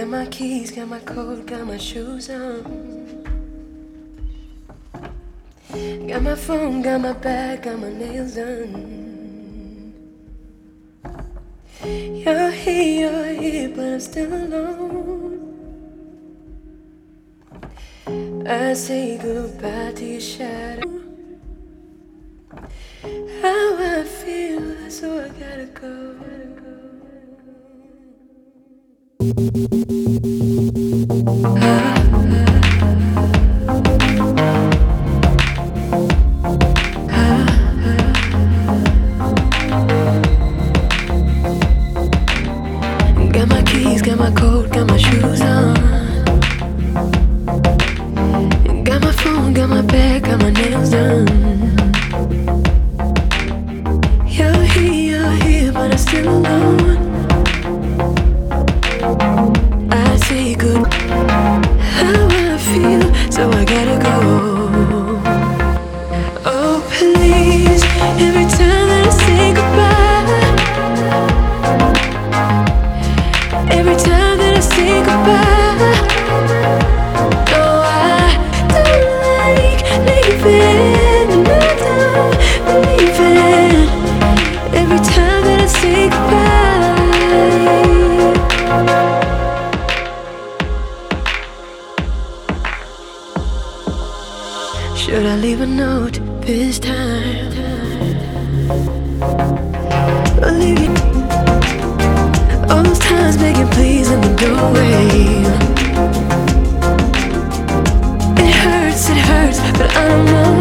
Got my keys, got my coat, got my shoes on. Got my phone, got my bag, got my nails done. You're here, but I'm still alone. I say goodbye to your shadow. How I feel, so I gotta go. Got my keys, got my coat, got my shoes on. Got my phone, got my bag, got my nails done. You're here, but I'm still alone. I say good. How I feel, so I gotta go. Oh please, every time that I say goodbye, every time that I say goodbye, oh I don't like leaving, and I don't believe it. Every time that I say goodbye, should I leave a note this time? Or leave you all those times begging please in the doorway? It hurts, but I don't know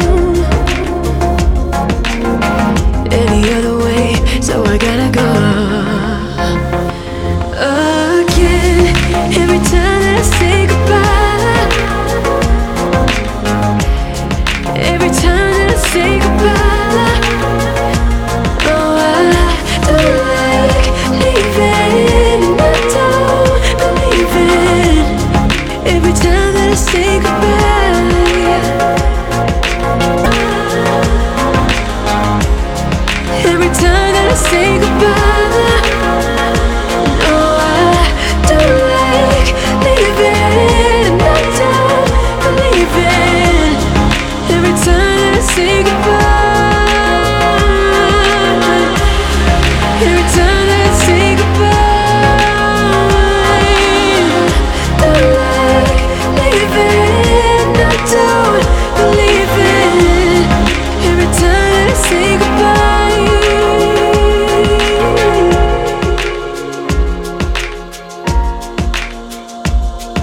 any other way, so I gotta go. Again, every time that I say goodbye, every time that I say goodbye, oh I don't like leaving, and I don't believe it. Every time that I say goodbye, every time that I say goodbye,